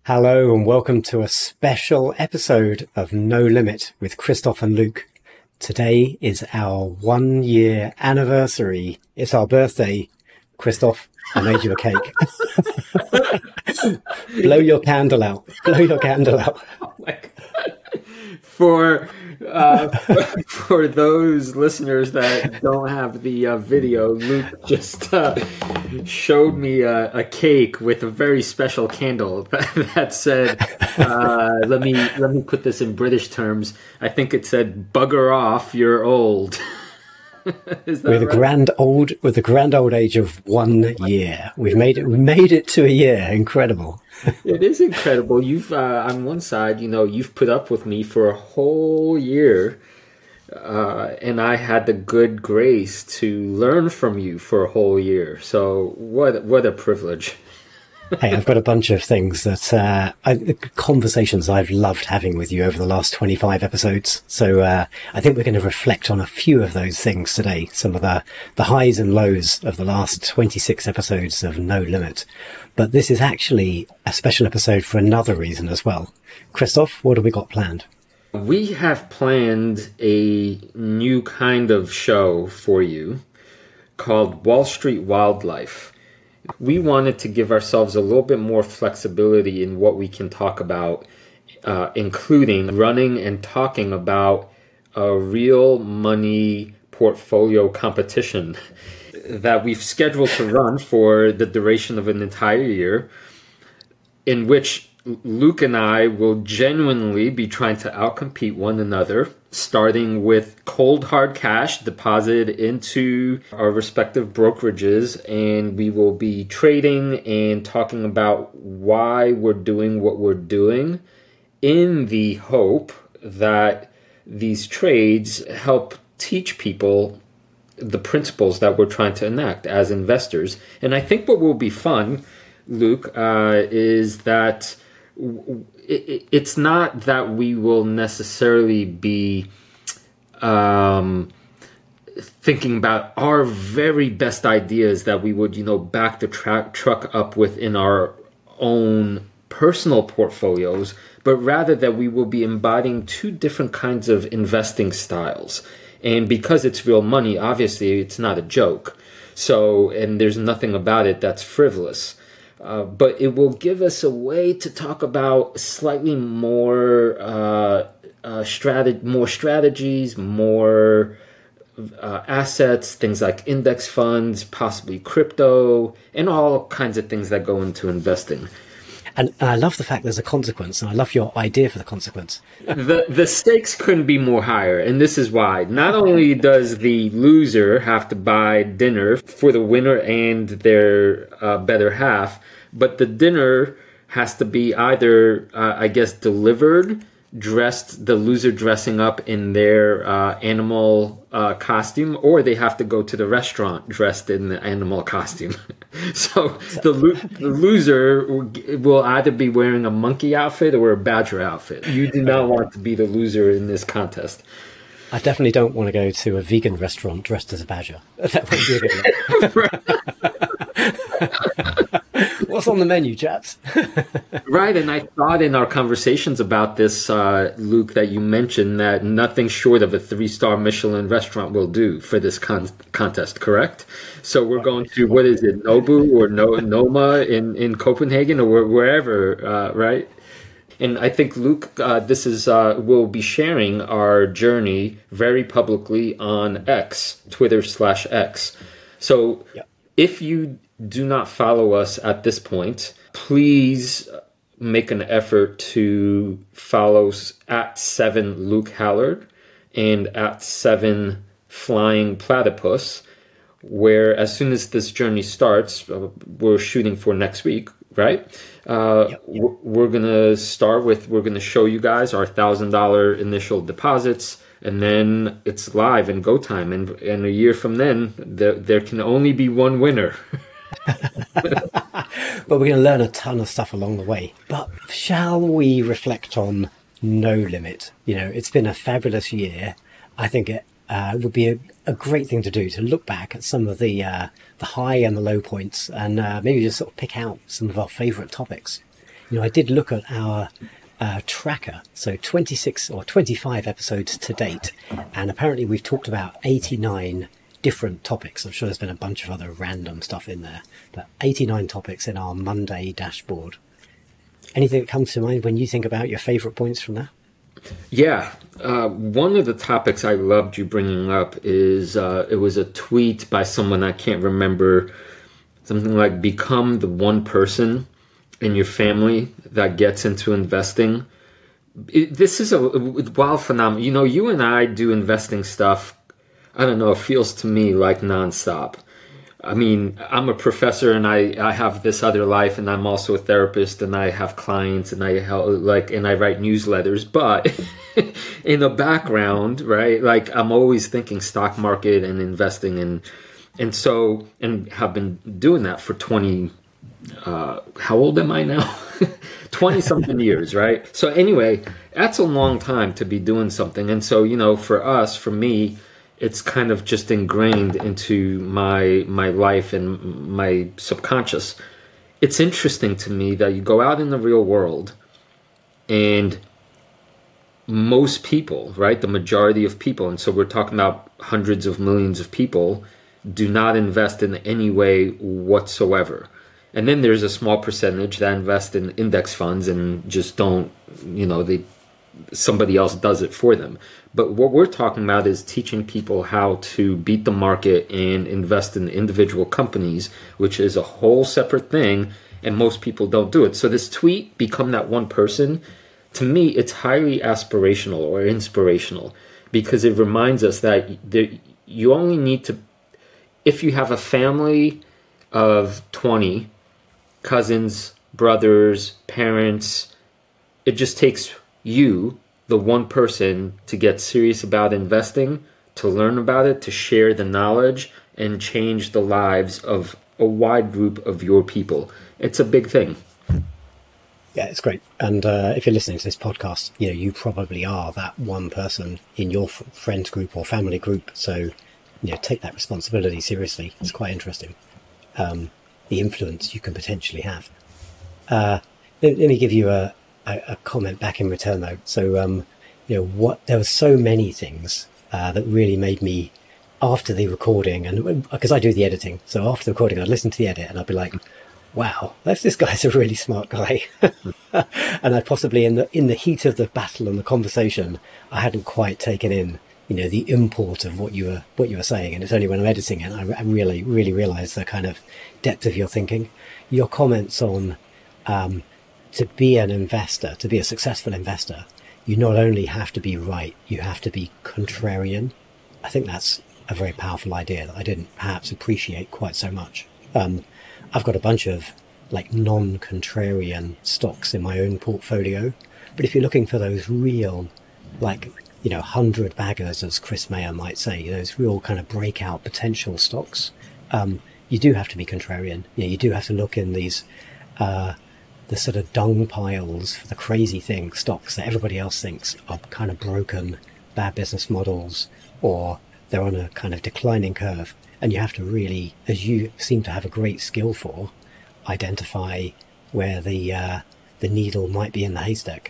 Hello and welcome to a special episode of No Limit with Christoph and Luke. Today is our 1 year anniversary. It's our birthday. Christoph, I made you a cake. Blow your candle out. Blow your candle out. Oh my God. For those listeners that don't have the video, Luke just showed me a cake with a very special candle that said, let me put this in British terms. I think it said, "Bugger off, you're old." Is that with right? With a grand old age of 1 year, we made it to a year. Incredible. It is incredible. You've on one side, you've put up with me for a whole year, and I had the good grace to learn from you for a whole year. So what a privilege. Hey, I've got a bunch of things that conversations I've loved having with you over the last 25 episodes. So I think we're going to reflect on a few of those things today. Some of the highs and lows of the last 26 episodes of No Limit. But this is actually a special episode for another reason as well. Christoph, what have we got planned? We have planned a new kind of show for you called Wall Street Wildlife. We wanted to give ourselves a little bit more flexibility in what we can talk about, including running and talking about a real money portfolio competition that we've scheduled to run for the duration of an entire year, in which Luke and I will genuinely be trying to outcompete one another, starting with cold hard cash deposited into our respective brokerages, and we will be trading and talking about why we're doing what we're doing in the hope that these trades help teach people the principles that we're trying to enact as investors. And I think what will be fun, Luke, is that it's not that we will necessarily be thinking about our very best ideas that we would, back the truck up with in our own personal portfolios, but rather that we will be embodying two different kinds of investing styles. And because it's real money, obviously it's not a joke. So, and there's nothing about it that's frivolous. But it will give us a way to talk about slightly more strategies, more assets, things like index funds, possibly crypto, and all kinds of things that go into investing. And I love the fact there's a consequence, and I love your idea for the consequence. The stakes couldn't be more higher, and this is why. Not only does the loser have to buy dinner for the winner and their better half, but the dinner has to be either, delivered, dressed, the loser dressing up in their animal costume, or they have to go to the restaurant dressed in the animal costume. So the loser will either be wearing a monkey outfit or a badger outfit. You do not want to be the loser in this contest. I definitely don't want to go to a vegan restaurant dressed as a badger. That won't be a good look. What's on the menu, chaps? Right, and I thought in our conversations about this, Luke, that you mentioned that nothing short of a 3-star Michelin restaurant will do for this contest, correct? So we're going to, what is it, Nobu or Noma in Copenhagen or wherever, right? And I think, Luke, this is we'll be sharing our journey very publicly on X, Twitter/X. So if you do not follow us at this point, please make an effort to follow at 7 Luke Hallard and at 7 Flying Platypus, where as soon as this journey starts, we're shooting for next week, right? We're going to start with, we're going to show you guys our $1,000 initial deposits, and then it's live and go time. And a year from then, there can only be one winner. But we're going to learn a ton of stuff along the way. But shall we reflect on No Limit? It's been a fabulous year. I think it would be a great thing to do, to look back at some of the high and the low points, and maybe just sort of pick out some of our favourite topics. I did look at our tracker, so 26 or 25 episodes to date, and apparently we've talked about 89 different topics. I'm sure there's been a bunch of other random stuff in there, but 89 topics in our Monday dashboard. Anything that comes to mind when you think about your favorite points from that? Yeah. One of the topics I loved you bringing up is it was a tweet by someone I can't remember, something like become the one person in your family that gets into investing. This is a wild phenomenon. You and I do investing stuff. I don't know, it feels to me like nonstop. I mean, I'm a professor and I have this other life, and I'm also a therapist, and I have clients, and I write newsletters, but in the background, right? Like I'm always thinking stock market and investing and have been doing that for 20 how old am I now? 20 something years, right? So anyway, that's a long time to be doing something. And so, for me, it's kind of just ingrained into my life and my subconscious. It's interesting to me that you go out in the real world and most people, right, the majority of people, and so we're talking about hundreds of millions of people, do not invest in any way whatsoever. And then there's a small percentage that invest in index funds and just don't, somebody else does it for them. But what we're talking about is teaching people how to beat the market and invest in individual companies, which is a whole separate thing, and most people don't do it. So this tweet, become that one person, to me, it's highly aspirational or inspirational, because it reminds us that you only need to, if you have a family of 20, cousins, brothers, parents, it just takes you, the one person, to get serious about investing, to learn about it, to share the knowledge, and change the lives of a wide group of your people. It's a big thing. Yeah, it's great. And if you're listening to this podcast, you probably are that one person in your friend group or family group. So, take that responsibility seriously. It's quite interesting. The influence you can potentially have. Let me give you a comment back in return, though. So, there were so many things that really made me, after the recording, and because I do the editing, so after the recording, I'd listen to the edit and I'd be like, wow, this guy's a really smart guy. And I possibly, in the heat of the battle and the conversation, I hadn't quite taken in, the import of what you were saying. And it's only when I'm editing it, I really, really realize the kind of depth of your thinking. Your comments on to be an investor, to be a successful investor, you not only have to be right, you have to be contrarian. I think that's a very powerful idea that I didn't perhaps appreciate quite so much. I've got a bunch of non-contrarian stocks in my own portfolio, but if you're looking for those real 100 baggers, as Chris Mayer might say, those real kind of breakout potential stocks, you do have to be contrarian. You do have to look in these the sort of dung piles for the crazy stocks that everybody else thinks are kind of broken, bad business models, or they're on a kind of declining curve. And you have to really, as you seem to have a great skill for, identify where the needle might be in the haystack.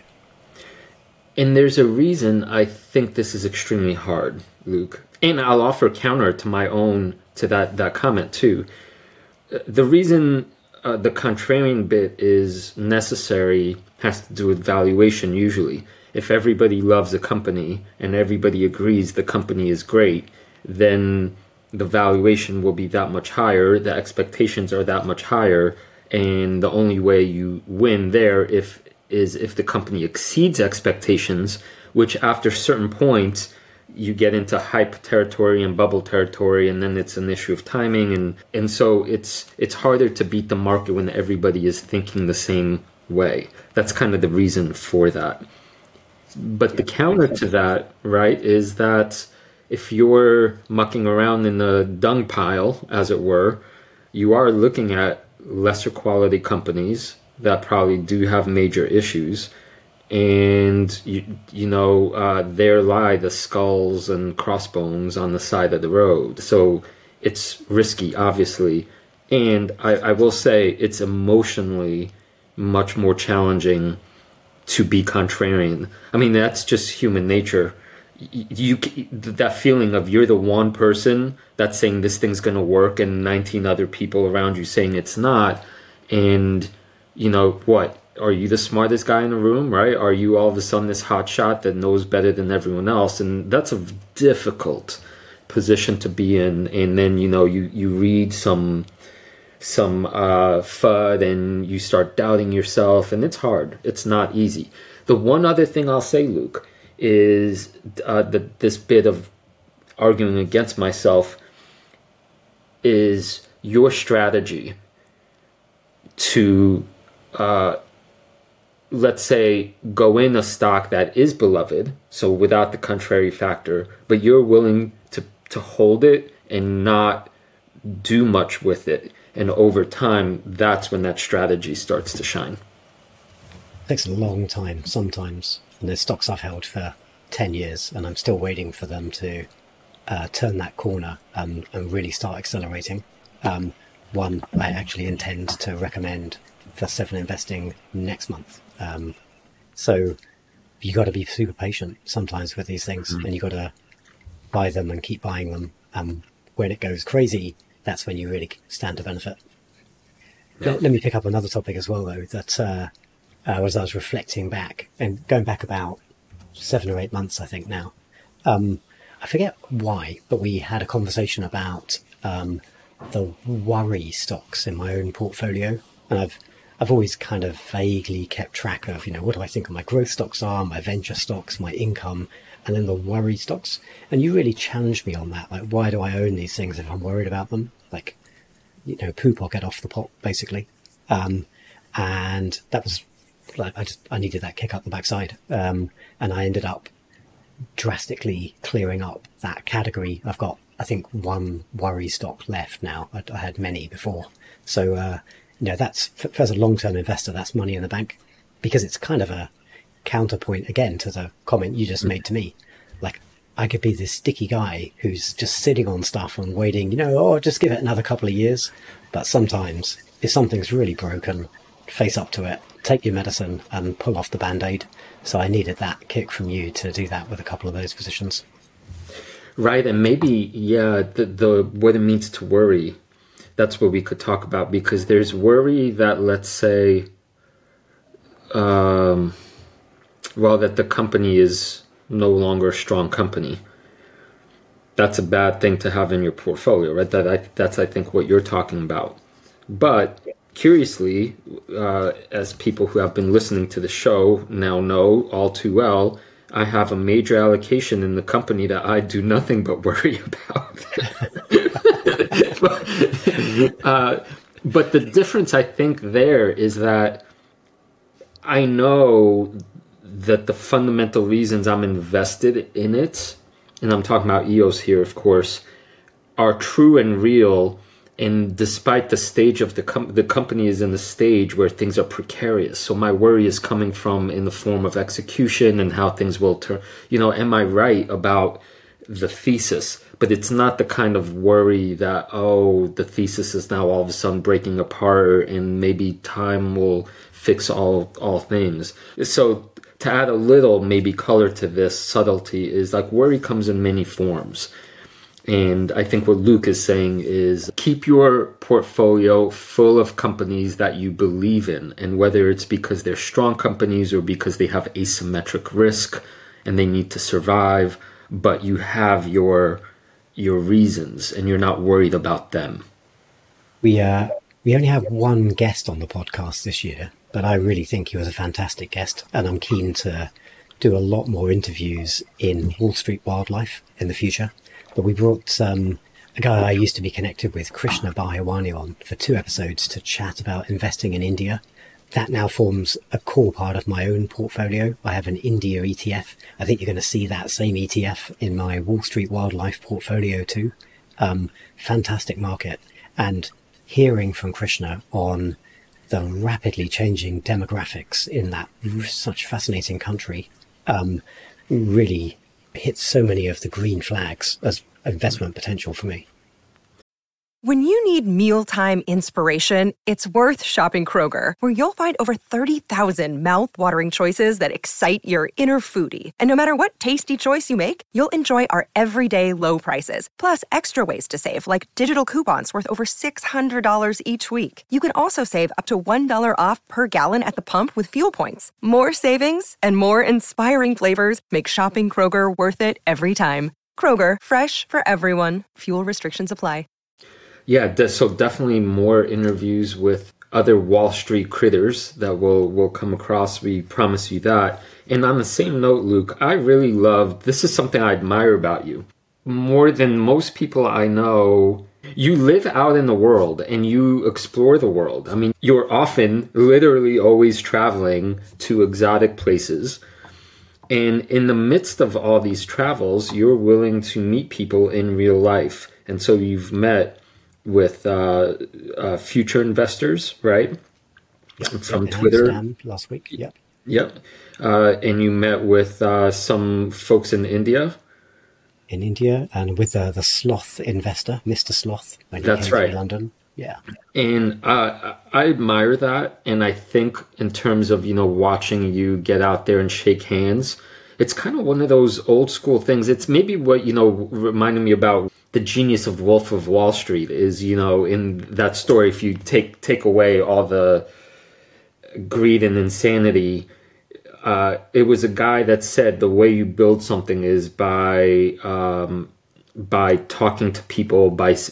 And there's a reason I think this is extremely hard, Luke. And I'll offer a counter to that comment too. The reason the contrarian bit is necessary has to do with valuation usually. If everybody loves a company and everybody agrees the company is great, then the valuation will be that much higher, the expectations are that much higher, and the only way you win there is if the company exceeds expectations, which after certain points you get into hype territory and bubble territory, and then it's an issue of timing, and so it's harder to beat the market when everybody is thinking the same way. That's kind of the reason for that. But the counter to that, right, is that if you're mucking around in the dung pile, as it were, you are looking at lesser quality companies that probably do have major issues. And, there lie the skulls and crossbones on the side of the road. So it's risky, obviously. And I will say it's emotionally much more challenging to be contrarian. I mean, that's just human nature. You that feeling of you're the one person that's saying this thing's going to work and 19 other people around you saying it's not, and you know what, are you the smartest guy in the room, right? Are you all of a sudden this hot shot that knows better than everyone else? And that's a difficult position to be in. And then you read some FUD and you start doubting yourself, and it's hard. It's not easy. The one other thing I'll say, Luke, is this bit of arguing against myself is your strategy to let's say go in a stock that is beloved, so without the contrary factor, but you're willing to hold it and not do much with it. And over time, that's when that strategy starts to shine. It takes a long time sometimes. And there's stocks I've held for 10 years, and I'm still waiting for them to turn that corner and really start accelerating. One I actually intend to recommend for 7 Investing next month. So you got to be super patient sometimes with these things, and you got to buy them and keep buying them. When it goes crazy, that's when you really stand to benefit. Yeah. Let me pick up another topic as well, though, that as I was reflecting back and going back about 7 or 8 months, I think now, I forget why, but we had a conversation about the worry stocks in my own portfolio. And I've always kind of vaguely kept track of, what do I think of my growth stocks are, my venture stocks, my income, and then the worry stocks. And you really challenged me on that. Like, why do I own these things if I'm worried about them? Like, poop or get off the pot, basically. And that was like, I needed that kick up the backside. And I ended up drastically clearing up that category. I've got, I think, 1 worry stock left now. I had many before. So, that's, as a long-term investor, that's money in the bank, because it's kind of a counterpoint again to the comment you just made to me. Like, I could be this sticky guy who's just sitting on stuff and waiting, just give it another couple of years. But sometimes if something's really broken, face up to it, take your medicine and pull off the band-aid. So I needed that kick from you to do that with a couple of those positions. Right. And maybe, the what it means to worry, that's what we could talk about, because there's worry that, let's say, that the company is no longer a strong company. That's a bad thing to have in your portfolio, right? That's I think what you're talking about. But curiously, as people who have been listening to the show now know all too well, I have a major allocation in the company that I do nothing but worry about. But the difference, I think, there is that I know that the fundamental reasons I'm invested in it, and I'm talking about EOS here, of course, are true and real. And despite the stage of the company is in the stage where things are precarious. So my worry is coming from in the form of execution and how things will turn. Am I right about the thesis? But it's not the kind of worry that, the thesis is now all of a sudden breaking apart and maybe time will fix all things. So to add a little maybe color to this subtlety is like worry comes in many forms. And I think what Luke is saying is keep your portfolio full of companies that you believe in. And whether it's because they're strong companies or because they have asymmetric risk and they need to survive, but you have your reasons and you're not worried about them. We only have 1 guest on the podcast this year, but I really think he was a fantastic guest. And I'm keen to do a lot more interviews in Wall Street Wildlife in the future. But we brought a guy I used to be connected with, Krishna Bhayawani, on for 2 episodes to chat about investing in India. That now forms a core part of my own portfolio. I have an India ETF. I think you're going to see that same ETF in my Wall Street Wildlife portfolio too. Fantastic market. And hearing from Krishna on the rapidly changing demographics in that such fascinating country really hits so many of the green flags as investment potential for me. When you need mealtime inspiration, it's worth shopping Kroger, where you'll find over 30,000 mouth-watering choices that excite your inner foodie. And no matter what tasty choice you make, you'll enjoy our everyday low prices, plus extra ways to save, like digital coupons worth over $600 each week. You can also save up to $1 off per gallon at the pump with fuel points. More savings and more inspiring flavors make shopping Kroger worth it every time. Kroger, fresh for everyone. Fuel restrictions apply. Yeah, so definitely more interviews with other Wall Street critters that we'll come across. We promise you that. And on the same note, Luke, I really love, this is something I admire about you. More than most people I know, you live out in the world and you explore the world. I mean, you're often, literally always traveling to exotic places. And in the midst of all these travels, you're willing to meet people in real life. And so you've met with future investors, right? Yep. From Twitter. Amsterdam last week. Yep. Yep. And you met with some folks in India. In India, and with the Sloth investor, Mr. Sloth. When he That's came right. From London. Yeah. And I admire that. And I think in terms of, watching you get out there and shake hands, it's kind of one of those old school things. It's maybe what, reminded me about the genius of Wolf of Wall Street is, in that story, if you take away all the greed and insanity, it was a guy that said the way you build something is by talking to people,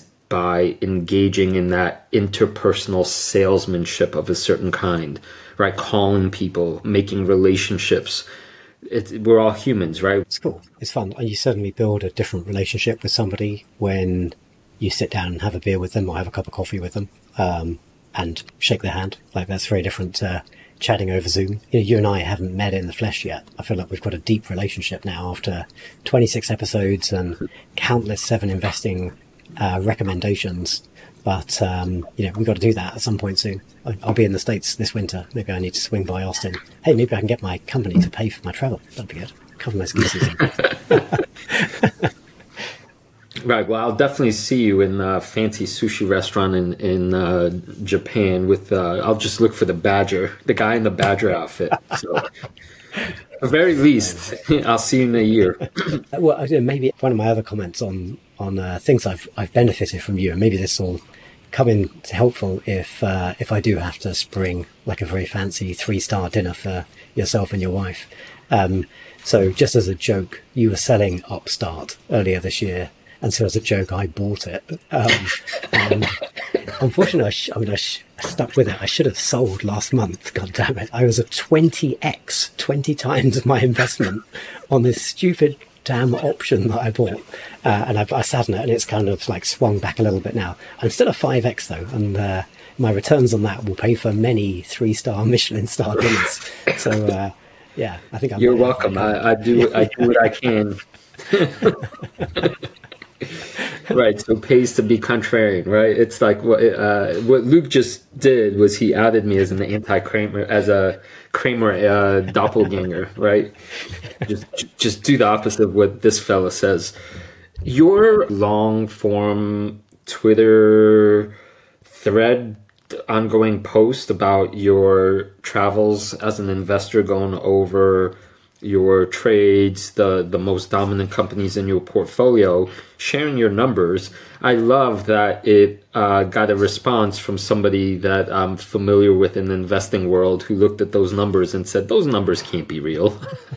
by engaging in that interpersonal salesmanship of a certain kind, right? Calling people, making relationships. We're all humans, right? It's cool. It's fun. And you certainly build a different relationship with somebody when you sit down and have a beer with them or have a cup of coffee with them and shake their hand. Like, that's very different chatting over Zoom. You and I haven't met in the flesh yet. I feel like we've got a deep relationship now after 26 episodes and countless 7 investing recommendations. But, we've got to do that at some point soon. I'll be in the States this winter. Maybe I need to swing by Austin. Hey, maybe I can get my company to pay for my travel. That'd be good. Cover my ski season. Right. Well, I'll definitely see you in a fancy sushi restaurant in Japan with, I'll just look for the guy in the badger outfit. So, at the very least, I'll see you in a year. Well, maybe one of my other comments on things I've benefited from you, and maybe this will come in helpful if I do have to spring like a very fancy 3-star dinner for yourself and your wife. So just as a joke, you were selling Upstart earlier this year, and so as a joke, I bought it. And unfortunately, I stuck with it. I should have sold last month. God damn it! I was at 20 times my investment on this stupid damn option that I bought, and I sat on it, and it's kind of like swung back a little bit now. I'm still at 5x though, and my returns on that will pay for many 3-star Michelin star dinners. So yeah, I think you're welcome. I do what I can. Right, so it pays to be contrarian, right? It's like what Luke just did was he added me as an anti-Kramer, as a Kramer doppelganger, right? Just do the opposite of what this fella says. Your long-form Twitter thread, ongoing post about your travels as an investor, going over your trades, the most dominant companies in your portfolio, sharing your numbers. I love that it got a response from somebody that I'm familiar with in the investing world who looked at those numbers and said, those numbers can't be real.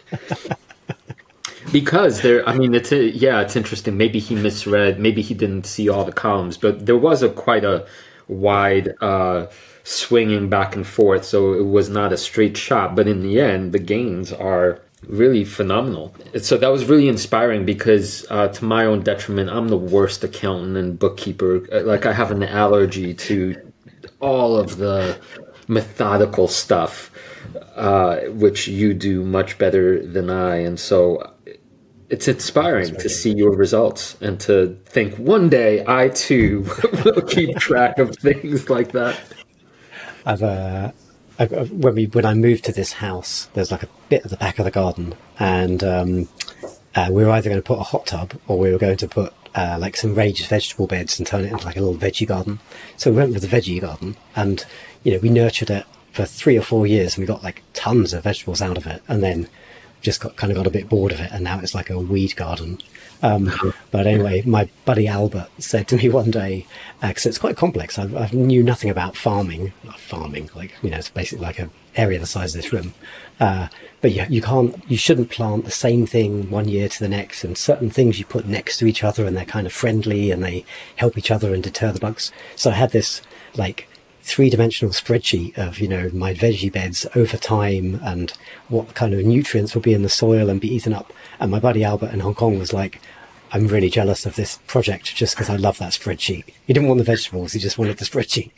Because it's interesting. Maybe he misread, maybe he didn't see all the columns, but there was quite a wide swinging back and forth. So it was not a straight shot, but in the end, the gains are really phenomenal. So that was really inspiring because to my own detriment, I'm the worst accountant and bookkeeper. Like, I have an allergy to all of the methodical stuff, which you do much better than I. And so it's inspiring to see your results and to think one day I too will keep track of things like that. When I moved to this house, there's like a bit at the back of the garden, and we were either going to put a hot tub or we were going to put like some raised vegetable beds and turn it into like a little veggie garden. So we went with the veggie garden, and we nurtured it for 3 or 4 years, and we got like tons of vegetables out of it, and then just got a bit bored of it, and now it's like a weed garden. But anyway, my buddy Albert said to me one day, because it's quite complex, I knew nothing about farming, like, it's basically like an area the size of this room. But yeah, you shouldn't plant the same thing one year to the next, and certain things you put next to each other and they're kind of friendly and they help each other and deter the bugs. So I had this like 3-dimensional spreadsheet of, my veggie beds over time and what kind of nutrients will be in the soil and be eaten up. And my buddy Albert in Hong Kong was like, I'm really jealous of this project just because I love that spreadsheet. He didn't want the vegetables, he just wanted the spreadsheet.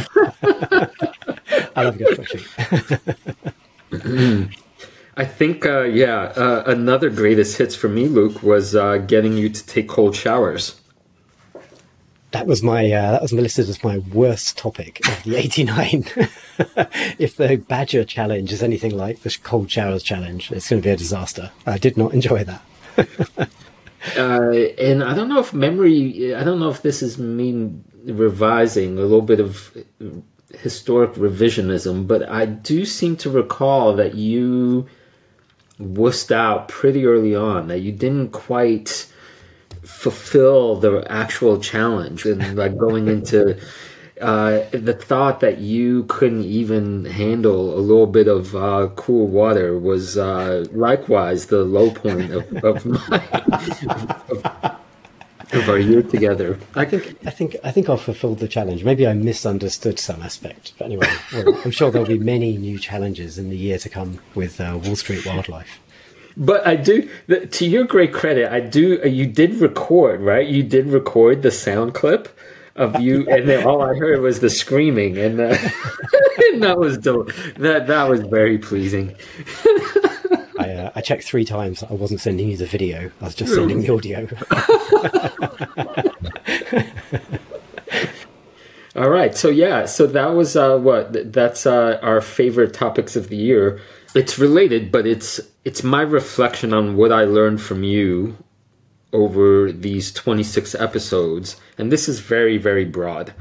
I love a good spreadsheet. I think, another greatest hits for me, Luke, was getting you to take cold showers. That was listed as my worst topic of the 89. If the Badger Challenge is anything like the Cold Showers Challenge, it's going to be a disaster. I did not enjoy that. And I don't know if this is me revising a little bit of historic revisionism, but I do seem to recall that you wussed out pretty early on, that you didn't quite fulfill the actual challenge, and like going into the thought that you couldn't even handle a little bit of cool water was likewise the low point of our year together. I think I fulfilled the challenge. Maybe I misunderstood some aspect, but anyway, I'm sure there'll be many new challenges in the year to come with Wall Street Wildlife. But I do, to your great credit, you did record, right? You did record the sound clip of you, and then all I heard was the screaming, and, and that was very pleasing. I checked 3 times. I wasn't sending you the video. I was just sending the audio. All right. So that was that's our favorite topics of the year. It's related, but it's my reflection on what I learned from you over these 26 episodes. And this is very, very broad.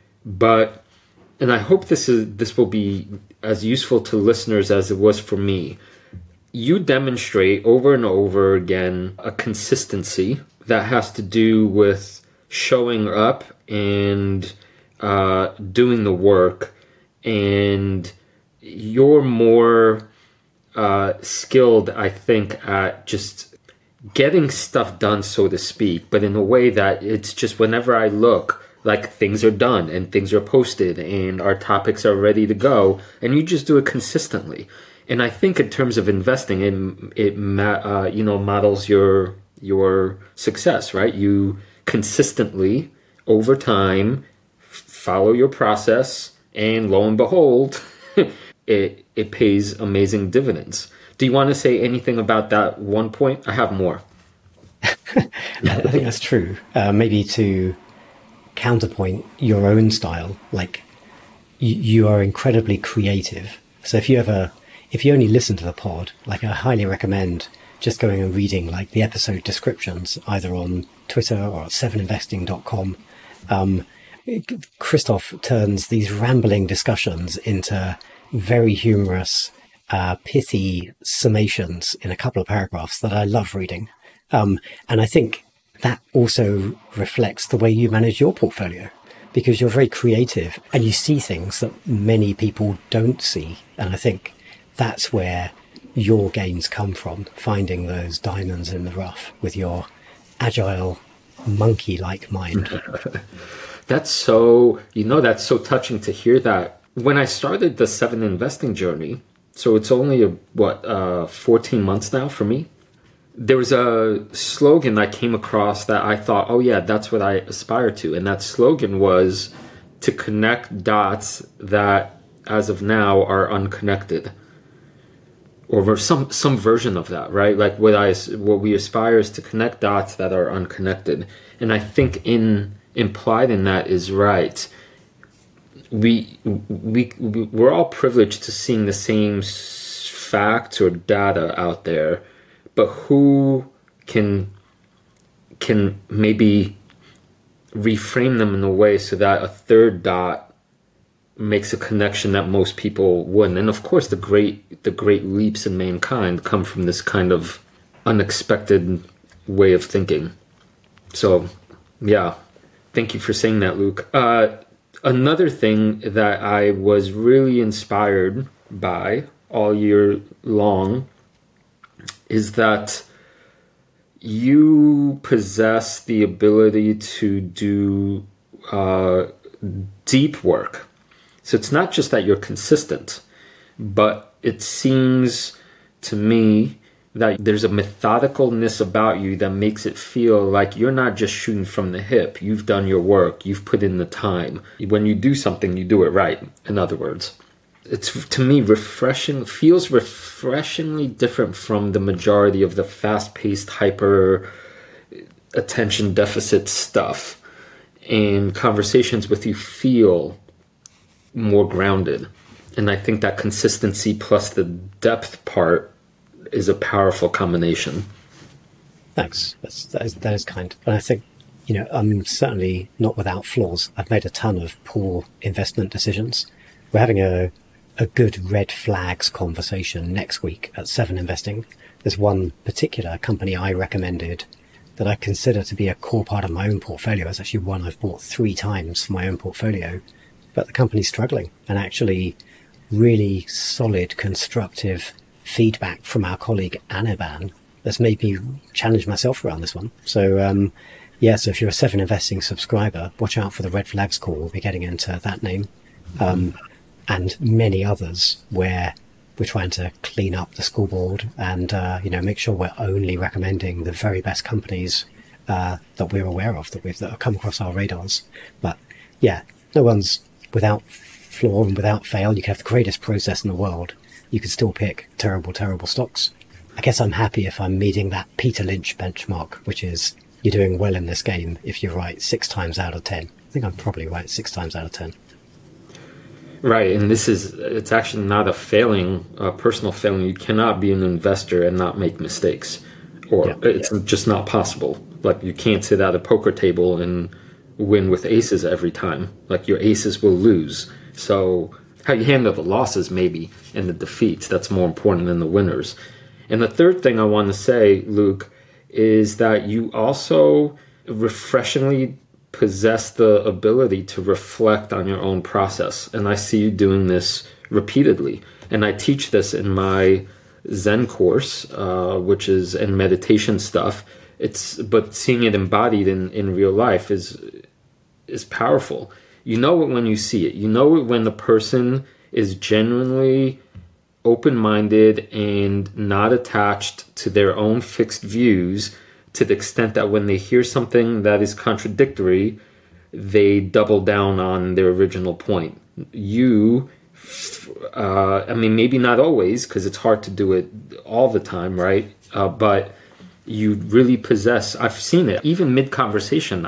And I hope this will be as useful to listeners as it was for me. You demonstrate over and over again a consistency that has to do with showing up and doing the work, and you're more skilled, I think, at just getting stuff done, so to speak, but in a way that it's just whenever I look, like things are done and things are posted and our topics are ready to go, and you just do it consistently. And I think in terms of investing, it models your success, right? You consistently, over time, follow your process, and lo and behold, it pays amazing dividends. Do you want to say anything about that one point? I have more. I think that's true. Maybe to counterpoint your own style, like you are incredibly creative. So if you only listen to the pod, like I highly recommend just going and reading like the episode descriptions, either on Twitter or at 7investing.com. Christoph turns these rambling discussions into very humorous, pithy summations in a couple of paragraphs that I love reading. And I think that also reflects the way you manage your portfolio, because you're very creative and you see things that many people don't see. And I think that's where your gains come from, finding those diamonds in the rough with your agile, monkey-like mind. That's so touching to hear that. When I started the 7 investing journey, so it's only 14 months now for me, there was a slogan I came across that I thought, oh yeah, that's what I aspire to. And that slogan was to connect dots that, as of now, are unconnected. Or some version of that, right? Like what we aspire is to connect dots that are unconnected. And I think implied in that is right. We're all privileged to seeing the same facts or data out there, but who can can maybe reframe them in a way so that a third dot makes a connection that most people wouldn't. And of course, the great leaps in mankind come from this kind of unexpected way of thinking. So, yeah, thank you for saying that, Luke. Another thing that I was really inspired by all year long is that you possess the ability to do deep work. So it's not just that you're consistent, but it seems to me that there's a methodicalness about you that makes it feel like you're not just shooting from the hip. You've done your work. You've put in the time. When you do something, you do it right, in other words. It's, to me, refreshing, feels refreshingly different from the majority of the fast-paced, hyper attention deficit stuff. And conversations with you feel more grounded. And I think that consistency plus the depth part is a powerful combination. Thanks. That is kind. And I think, I'm certainly not without flaws. I've made a ton of poor investment decisions. We're having a good red flags conversation next week at 7 Investing. There's one particular company I recommended that I consider to be a core part of my own portfolio. It's actually one I've bought 3 times for my own portfolio, but the company's struggling. And actually really solid, constructive feedback from our colleague Aniban that's made me challenge myself around this one. So, so if you're a 7 Investing subscriber, watch out for the red flags call. We'll be getting into that name. And many others where we're trying to clean up the scoreboard and, make sure we're only recommending the very best companies that we're aware of, that have come across our radars. But yeah, no one's without flaw and without fail. You can have the greatest process in the world. You can still pick terrible, terrible stocks. I guess I'm happy if I'm meeting that Peter Lynch benchmark, which is you're doing well in this game if you're right 6 times out of 10. I think I'm probably right 6 times out of 10. Right, and it's actually not a personal failing. You cannot be an investor and not make mistakes, or it's just not possible. Like, you can't sit at a poker table and win with aces every time. Like, your aces will lose. So how you handle the losses, maybe, and the defeats, that's more important than the winners. And the third thing I want to say, Luke, is that you also refreshingly possess the ability to reflect on your own process. And I see you doing this repeatedly. And I teach this in my Zen course, which is in meditation stuff. But seeing it embodied in real life is powerful. You know it when you see it. You know it when the person is genuinely open-minded and not attached to their own fixed views, to the extent that when they hear something that is contradictory, they double down on their original point. Maybe not always, because it's hard to do it all the time, right? But you really possess, I've seen it, even mid-conversation,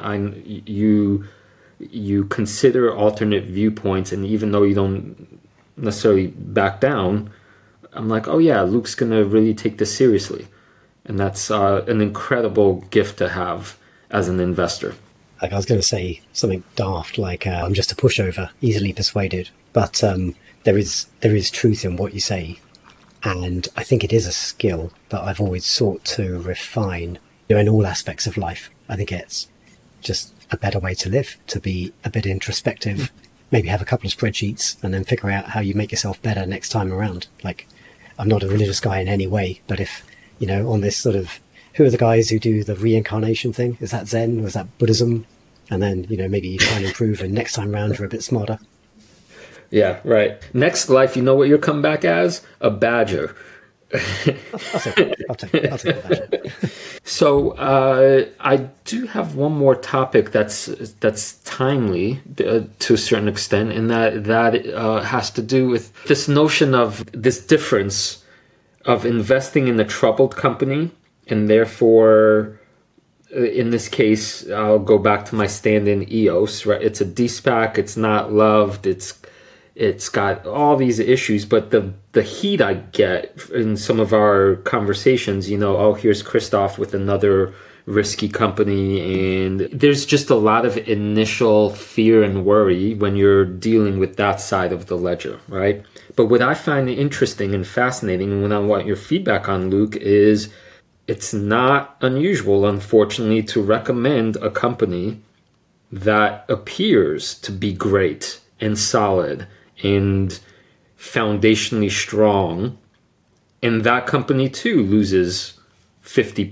you consider alternate viewpoints, and even though you don't necessarily back down, I'm like, oh yeah, Luke's going to really take this seriously. And that's an incredible gift to have as an investor. Like, I was going to say something daft, like I'm just a pushover, easily persuaded. But there is truth in what you say. And I think it is a skill that I've always sought to refine in all aspects of life. I think it's just a better way to live, to be a bit introspective, maybe have a couple of spreadsheets and then figure out how you make yourself better next time around. Like, I'm not a religious guy in any way, but if, on this sort of, who are the guys who do the reincarnation thing? Is that Zen or is that Buddhism? And then, maybe you try and improve and next time round you're a bit smarter. Yeah, right. Next life, you know what you'll come back as? A badger. I'll take a badger. So I do have one more topic that's timely to a certain extent, and that has to do with this notion of this difference of investing in a troubled company, and therefore, in this case, I'll go back to my stand-in EOS, right? It's a de-SPAC, it's not loved, it's got all these issues, but the heat I get in some of our conversations, here's Christoph with another risky company, and there's just a lot of initial fear and worry when you're dealing with that side of the ledger, right? But what I find interesting and fascinating, and what I want your feedback on, Luke, is it's not unusual, unfortunately, to recommend a company that appears to be great and solid and foundationally strong, and that company too loses 50%,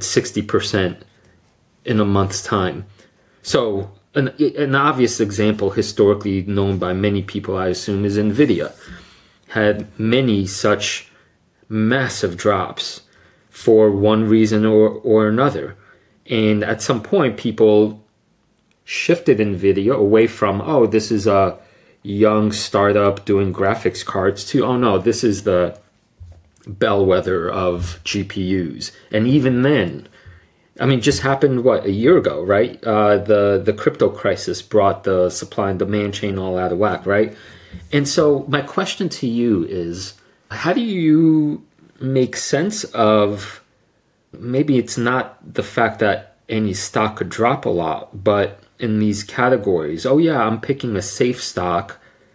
60% in a month's time. So an obvious example, historically known by many people, I assume, is NVIDIA. Had many such massive drops for one reason or another. And at some point, people shifted NVIDIA away from, oh, this is a young startup doing graphics cards, to, oh no, this is the bellwether of GPUs. And even then, I mean, just happened, what, a year ago, right? The crypto crisis brought the supply and demand chain all out of whack, right? And so my question to you is, how do you make sense of, maybe it's not the fact that any stock could drop a lot, but in these categories, oh yeah, I'm picking a safe stock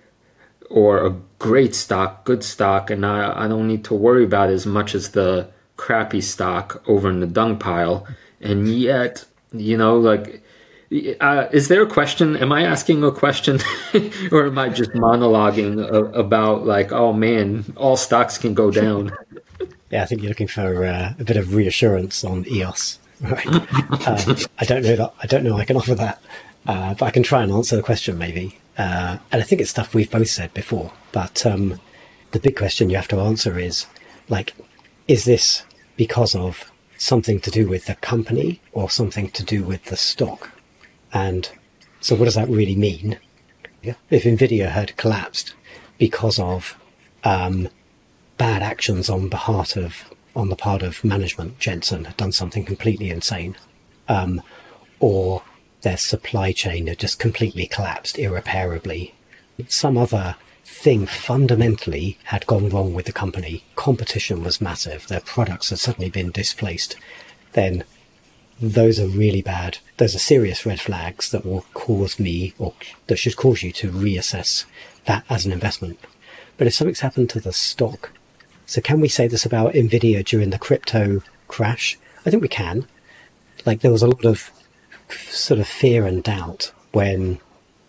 or a great stock, good stock, and I don't need to worry about as much as the crappy stock over in the dung pile. And yet, you know, like, is there a question? Am I asking a question or am I just monologuing about like, oh man, all stocks can go down? Yeah, I think you're looking for a bit of reassurance on EOS. Right. I don't know I can offer that, but I can try and answer the question maybe. And I think it's stuff we've both said before. But the big question you have to answer is, like, is this because of something to do with the company or something to do with the stock? And so what does that really mean? If NVIDIA had collapsed because of bad actions on the part of management, Jensen had done something completely insane, or their supply chain had just completely collapsed irreparably, some other thing fundamentally had gone wrong with the company, competition was massive, their products had suddenly been displaced, then those are really bad. Those are serious red flags that will cause me, or that should cause you to reassess that as an investment. But if something's happened to the stock, so can we say this about NVIDIA during the crypto crash? I think we can. Like, there was a lot of sort of fear and doubt when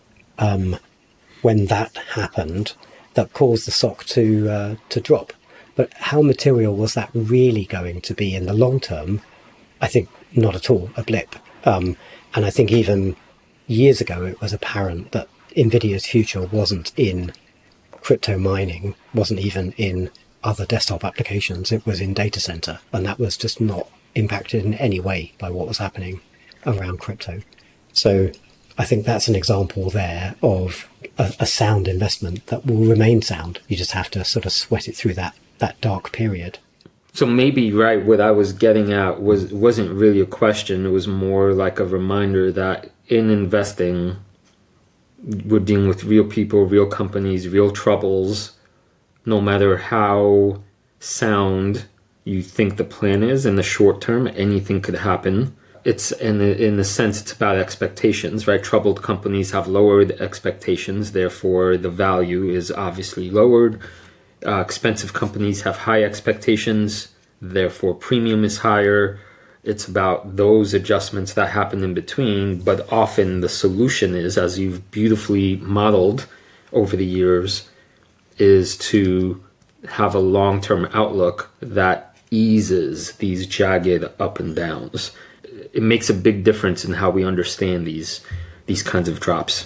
that happened, that caused the stock to drop. But how material was that really going to be in the long term? I think not at all, a blip. And I think even years ago, it was apparent that NVIDIA's future wasn't in crypto mining, wasn't even in other desktop applications, it was in data center. And that was just not impacted in any way by what was happening around crypto. So I think that's an example there of a sound investment that will remain sound. You just have to sort of sweat it through that dark period. So maybe, right, what I was getting at wasn't really a question. It was more like a reminder that in investing, we're dealing with real people, real companies, real troubles. No matter how sound you think the plan is in the short term, anything could happen. It's in the sense it's about expectations, right? Troubled companies have lowered expectations, therefore the value is obviously lowered. Expensive companies have high expectations, therefore premium is higher. It's about those adjustments that happen in between, but often the solution is, as you've beautifully modeled over the years, is to have a long-term outlook that eases these jagged up and downs. It makes a big difference in how we understand these kinds of drops.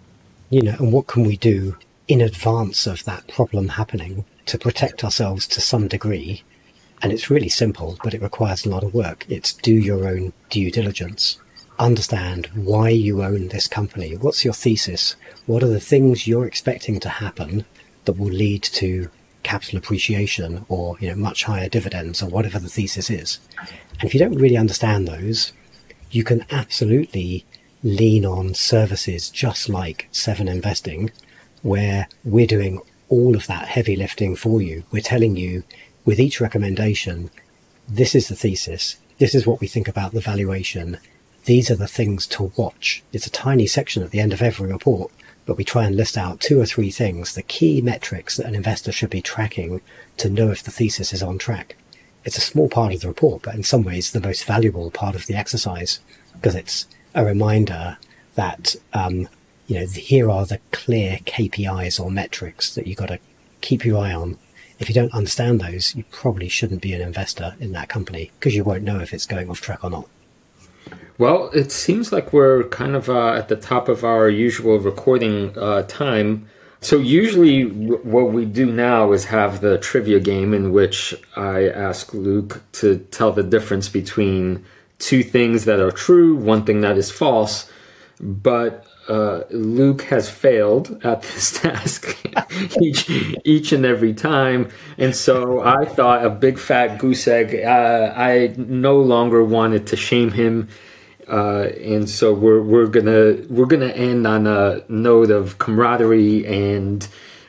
You know, and what can we do in advance of that problem happening to protect ourselves to some degree? And it's really simple, but it requires a lot of work. It's do your own due diligence. Understand why you own this company. What's your thesis? What are the things you're expecting to happen that will lead to capital appreciation or, you know, much higher dividends or whatever the thesis is? And if you don't really understand those, you can absolutely lean on services just like Seven Investing, where we're doing all of that heavy lifting for you. We're telling you with each recommendation, this is the thesis. this is what we think about the valuation. These are the things to watch. It's a tiny section at the end of every report, but we try and list out 2 or 3 things, the key metrics that an investor should be tracking to know if the thesis is on track. It's a small part of the report, but in some ways the most valuable part of the exercise, because it's a reminder that, here are the clear KPIs or metrics that you've got to keep your eye on. If you don't understand those, you probably shouldn't be an investor in that company, because you won't know if it's going off track or not. Well, it seems like we're kind of at the top of our usual recording time. So usually what we do now is have the trivia game in which I ask Luke to tell the difference between 2 things that are true, 1 thing that is false. But Luke has failed at this task each and every time. And so I thought, a big fat goose egg, I no longer wanted to shame him. And so we're gonna end on a note of camaraderie and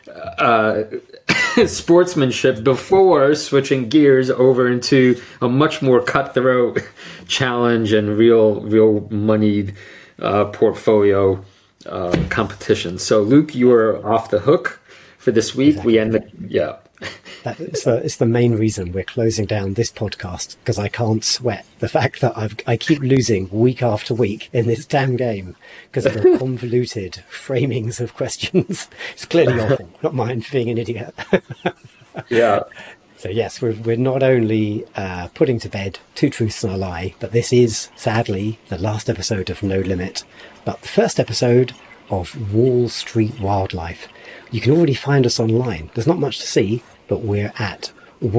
sportsmanship before switching gears over into a much more cutthroat challenge and real moneyed portfolio competition. So Luke, you are off the hook for this week. Exactly. We end It's the main reason we're closing down this podcast, because I can't sweat the fact that I keep losing week after week in this damn game because of the convoluted framings of questions. It's clearly your fault, not mine for being an idiot. Yeah. So yes, we're not only putting to bed 2 truths and a lie, but this is sadly the last episode of No Limit, but the first episode of Wall Street Wildlife. You can already find us online. There's not much to see, but we're at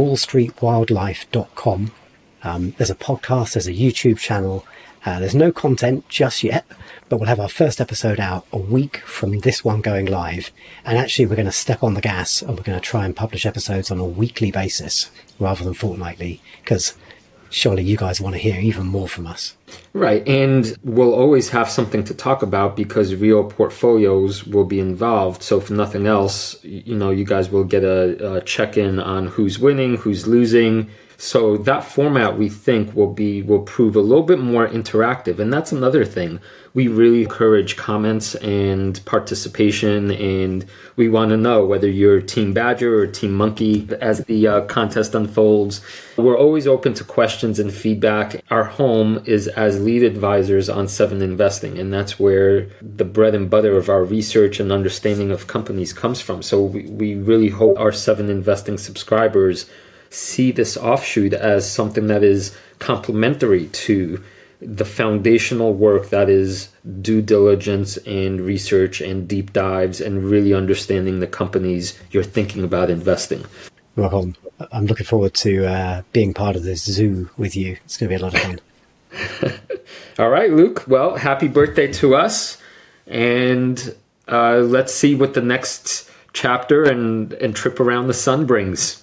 wallstreetwildlife.com. There's a podcast, there's a YouTube channel. There's no content just yet, but we'll have our first episode out a week from this one going live. And actually, we're going to step on the gas and we're going to try and publish episodes on a weekly basis rather than fortnightly, because surely you guys want to hear even more from us. Right. And we'll always have something to talk about because real portfolios will be involved. So if nothing else, you guys will get a check-in on who's winning, who's losing. So that format, we think, will prove a little bit more interactive. And that's another thing. We really encourage comments and participation, and we want to know whether you're Team Badger or Team Monkey as the contest unfolds. We're always open to questions and feedback. Our home is as lead advisors on 7 Investing, and that's where the bread and butter of our research and understanding of companies comes from. So we really hope our 7 Investing subscribers see this offshoot as something that is complementary to the foundational work that is due diligence and research and deep dives and really understanding the companies you're thinking about investing. Rock on. I'm looking forward to being part of this zoo with you. It's going to be a lot of fun. All right, Luke. Well, happy birthday to us. And let's see what the next chapter and trip around the sun brings.